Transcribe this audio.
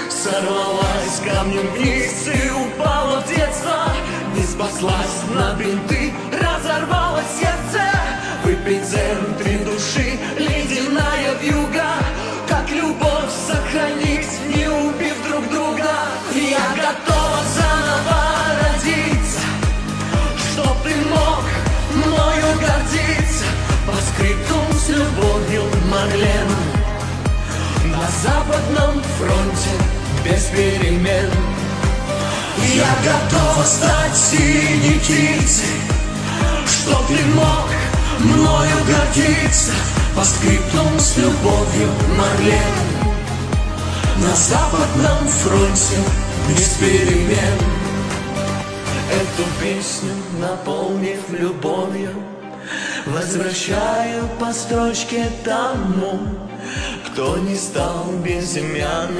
сорвалась камнем вниз и упала в детство. Не спаслась, на бинты разорвало сердце. В эпицентре души ледяная вьюга. Как любовь сохранить, не убив друг друга? Я готова заново родиться, чтоб ты мог мною гордиться. По скриптум с любовью, Марлен. На западном фронте без перемен. Я готова стать синей птицей, чтоб ты мог мною гордиться. По скриптум с любовью, Марлен. На западном фронте без перемен. Эту песню, наполнив любовью, возвращаю по строчке тому, кто не стал безымянным.